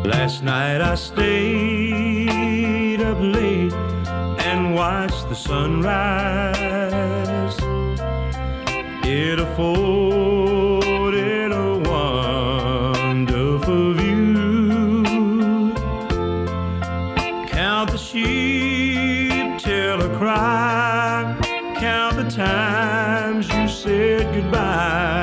Last night I stayed up late and watched the sunrise. It afforded a wonderful view. Count the sheep till a cry, count the times you said goodbye.